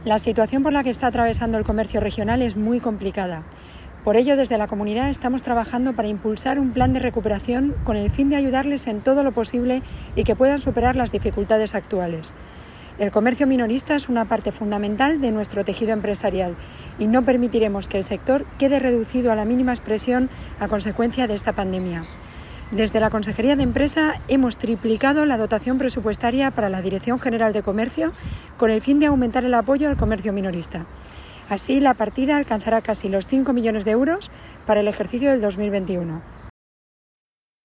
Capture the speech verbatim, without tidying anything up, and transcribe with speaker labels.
Speaker 1: La situación por la que está atravesando el comercio regional es muy complicada. Por ello, desde la comunidad estamos trabajando para impulsar un plan de recuperación con el fin de ayudarles en todo lo posible y que puedan superar las dificultades actuales. El comercio minorista es una parte fundamental de nuestro tejido empresarial y no permitiremos que el sector quede reducido a la mínima expresión a consecuencia de esta pandemia. Desde la Consejería de Empresa hemos triplicado la dotación presupuestaria para la Dirección General de Comercio con el fin de aumentar el apoyo al comercio minorista. Así, la partida alcanzará casi los cinco millones de euros para el ejercicio del dos mil veintiuno.